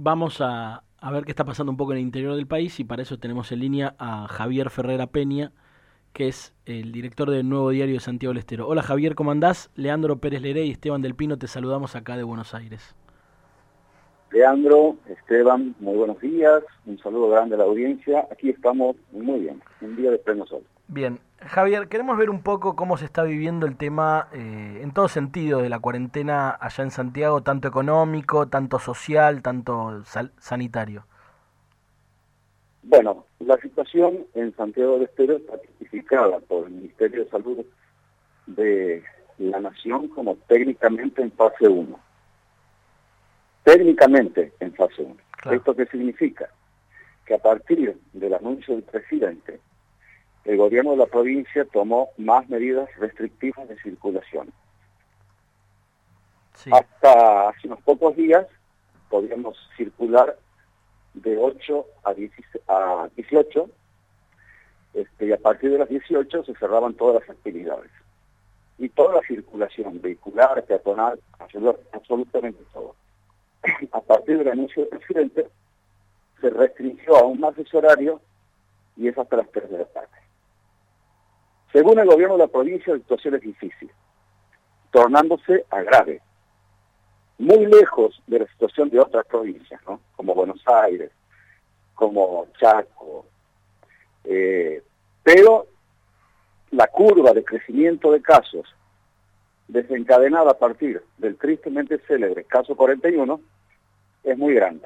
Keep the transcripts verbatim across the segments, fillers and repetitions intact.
vamos a, a ver qué está pasando un poco en el interior del país y para eso tenemos en línea a Javier Ferrera Peña, que es el director del Nuevo Diario de Santiago del Estero. Hola Javier, ¿cómo andás? Leandro Pérez Leré y Esteban del Pino te saludamos acá de Buenos Aires. Leandro, Esteban, muy buenos días, un saludo grande a la audiencia. Aquí estamos muy bien, un día de pleno sol. Bien, Javier, queremos ver un poco cómo se está viviendo el tema eh, en todo sentido de la cuarentena allá en Santiago, tanto económico, tanto social, tanto sal- sanitario. Bueno, la situación en Santiago del Estero está tipificada por el Ministerio de Salud de la Nación como técnicamente en fase uno. Técnicamente en fase uno. Claro. ¿Esto qué significa? Que a partir del anuncio del presidente, el gobierno de la provincia tomó más medidas restrictivas de circulación. Sí. Hasta hace unos pocos días podíamos circular de ocho a dieciocho, este, y a partir de las dieciocho se cerraban todas las actividades. Y toda la circulación vehicular, peatonal, absolutamente todo. A partir del anuncio del presidente, se restringió aún más ese horario y es hasta las tres de la tarde. Según el gobierno de la provincia, la situación es difícil, tornándose a grave, muy lejos de la situación de otras provincias, ¿no? Como Buenos Aires, como Chaco, eh, pero la curva de crecimiento de casos desencadenada a partir del tristemente célebre caso cuarenta y uno es muy grande.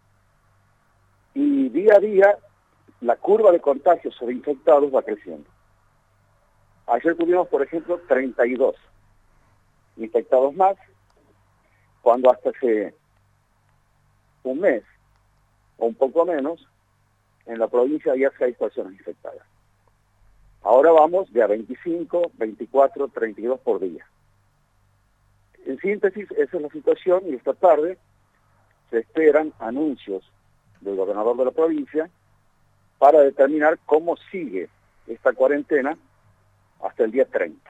Y día a día la curva de contagios sobre infectados va creciendo. Ayer tuvimos, por ejemplo, treinta y dos infectados más, cuando hasta hace un mes o un poco menos, en la provincia había seis personas infectadas. Ahora vamos de a veinticinco, veinticuatro, treinta y dos por día. En síntesis, esa es la situación y esta tarde se esperan anuncios del gobernador de la provincia para determinar cómo sigue esta cuarentena hasta el día treinta.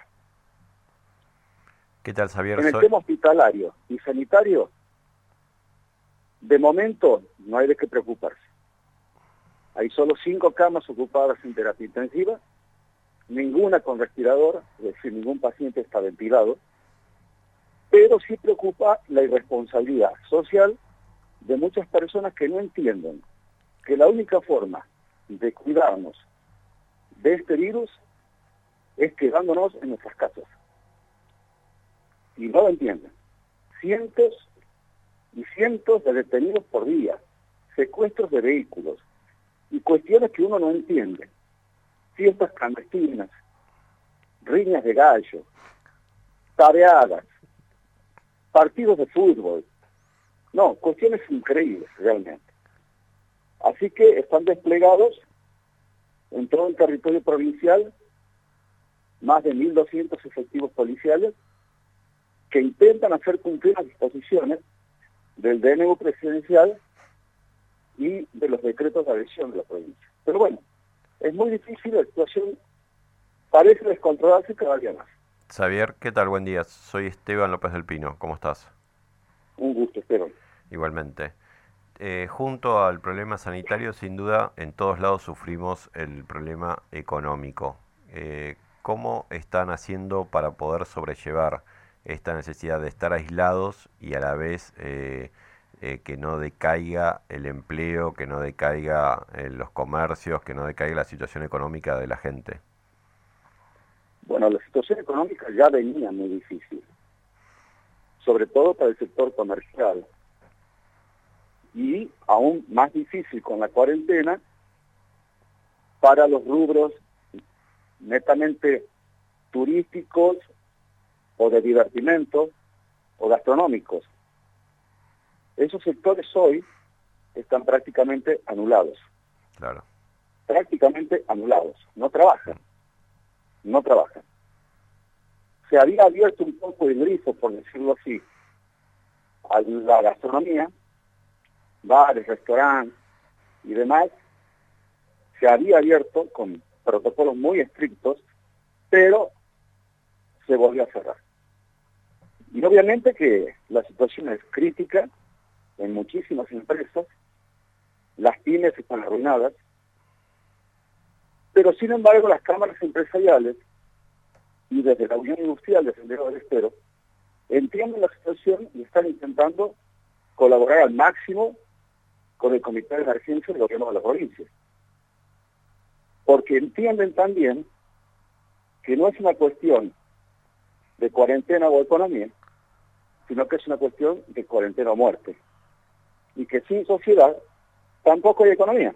¿Qué tal, Javier? En el Soy... tema hospitalario y sanitario, de momento no hay de qué preocuparse. Hay solo cinco camas ocupadas en terapia intensiva, ninguna con respirador, es decir, ningún paciente está ventilado, pero sí preocupa la irresponsabilidad social de muchas personas que no entienden que la única forma de cuidarnos de este virus es quedándonos en nuestras casas. Y no lo entienden. Cientos y cientos de detenidos por día, secuestros de vehículos y cuestiones que uno no entiende. Fiestas clandestinas, riñas de gallo, tareadas, partidos de fútbol. No, cuestiones increíbles realmente. Así que están desplegados en todo el territorio provincial más de mil doscientos efectivos policiales que intentan hacer cumplir las disposiciones del D N U presidencial y de los decretos de adhesión de la provincia. Pero bueno, es muy difícil, la situación parece descontrolarse cada día más. Javier, ¿qué tal? Buen día. Soy Esteban López del Pino. ¿Cómo estás? Un gusto, Esteban. Igualmente. Eh, junto al problema sanitario, sin duda, en todos lados sufrimos el problema económico. Eh, ¿Cómo están haciendo para poder sobrellevar esta necesidad de estar aislados y a la vez eh, eh, que no decaiga el empleo, que no decaiga eh, los comercios, que no decaiga la situación económica de la gente? Bueno, la situación económica ya venía muy difícil, sobre todo para el sector comercial, y aún más difícil con la cuarentena para los rubros netamente turísticos o de divertimento o gastronómicos. Esos sectores hoy están prácticamente anulados. Claro. Prácticamente anulados. No trabajan. No trabajan. Se había abierto un poco el grifo, por decirlo así, a la gastronomía, bares, restaurantes y demás. Se había abierto con protocolos muy estrictos, pero se volvió a cerrar. Y obviamente que la situación es crítica en muchísimas empresas, las pymes están arruinadas, pero sin embargo las cámaras empresariales y desde la Unión Industrial de Santiago del Estero entienden la situación y están intentando colaborar al máximo con el Comité de Emergencia del Gobierno de la provincia. Porque entienden también que no es una cuestión de cuarentena o economía, sino que es una cuestión de cuarentena o muerte. Y que sin sociedad tampoco hay economía.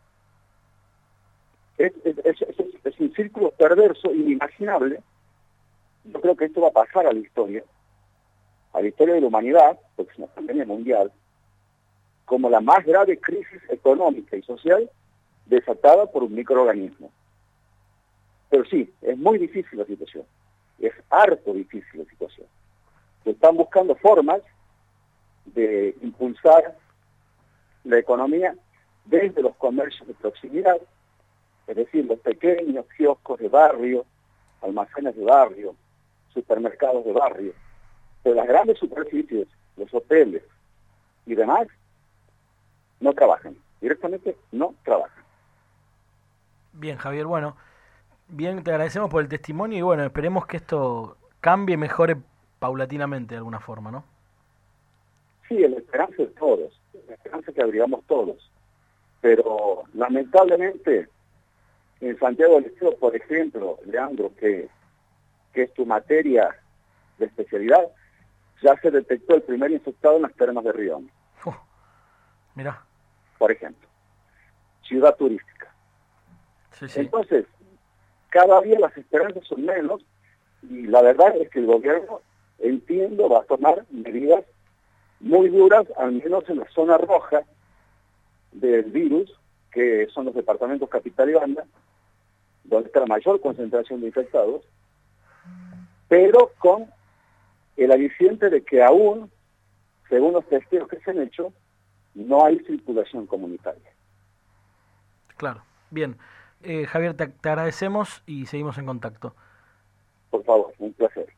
Es, es, es, es, es un círculo perverso, inimaginable. Yo creo que esto va a pasar a la historia, a la historia de la humanidad, porque es una pandemia mundial, como la más grave crisis económica y social desatada por un microorganismo. Pero sí, es muy difícil la situación, es harto difícil la situación. Se están buscando formas de impulsar la economía desde los comercios de proximidad, es decir, los pequeños kioscos de barrio, almacenes de barrio, supermercados de barrio, pero las grandes superficies, los hoteles y demás, no trabajan, directamente no trabajan. Bien, Javier, bueno, bien, te agradecemos por el testimonio y bueno, esperemos que esto cambie, mejore paulatinamente de alguna forma, ¿no? Sí, la esperanza de todos, la esperanza que abrigamos todos, pero lamentablemente en Santiago del Estero, por ejemplo, Leandro, que, que es tu materia de especialidad, ya se detectó el primer infectado en las termas de Rión. Uh, mirá. Por ejemplo, ciudad turística. Sí, sí. Entonces, cada día las esperanzas son menos y la verdad es que el gobierno, entiendo, va a tomar medidas muy duras, al menos en la zona roja del virus, que son los departamentos Capital y Banda, donde está la mayor concentración de infectados, pero con el aliciente de que aún, según los testeos que se han hecho, no hay circulación comunitaria. Claro, bien. Eh, Javier, te, te agradecemos y seguimos en contacto. Por favor, un placer.